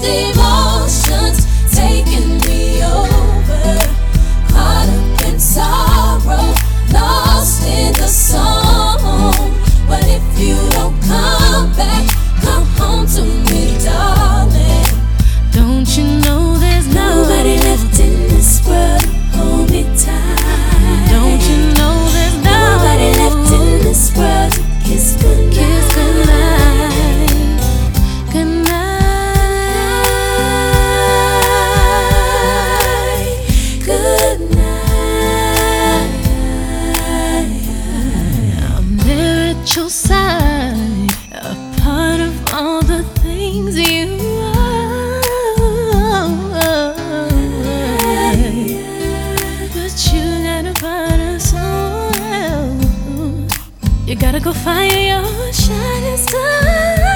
just emotions taking me over. Caught up in sorrow, lost in the song. But if you don't come back, come home to me, darling. Don't you know there's nobody left in this world? Hold me tight. Don't you know there's nobody left in this world to kiss goodnight? Kiss goodnight. Goodnight. Goodnight. I'm there at your side, a part of all the things you are. But you got a part of someone else. You gotta go find your shining star.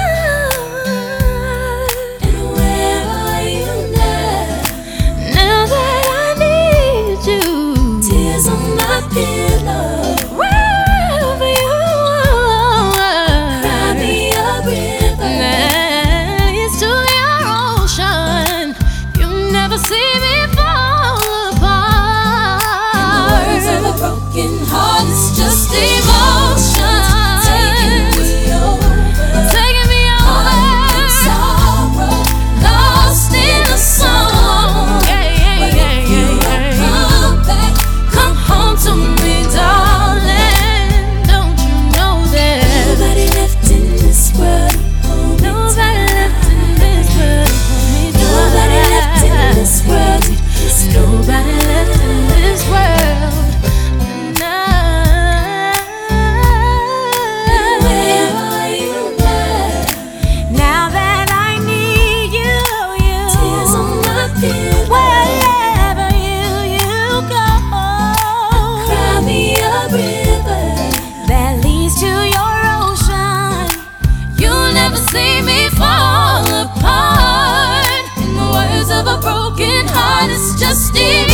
And where are you now? Now that I need you, Tears on my pillow. wherever you are, Cry me a river. next to your ocean. You never see me fall apart. Words of a broken heart, it's just emotion taking me over. Taking me Caught up in over. sorrow, lost in the song. But if you don't come back, come home to me, darling. Don't you know there's Nobody left in this world. Hold me nobody tight. left in this world to hold me Nobody left in tight. this world to kiss Nobody left in this world. Where are you now? Now that I need you, Tears on my pillow. wherever you go, Cry me a river. that leads to your ocean. You'll never see me fall apart. In the words of a broken heart, it's just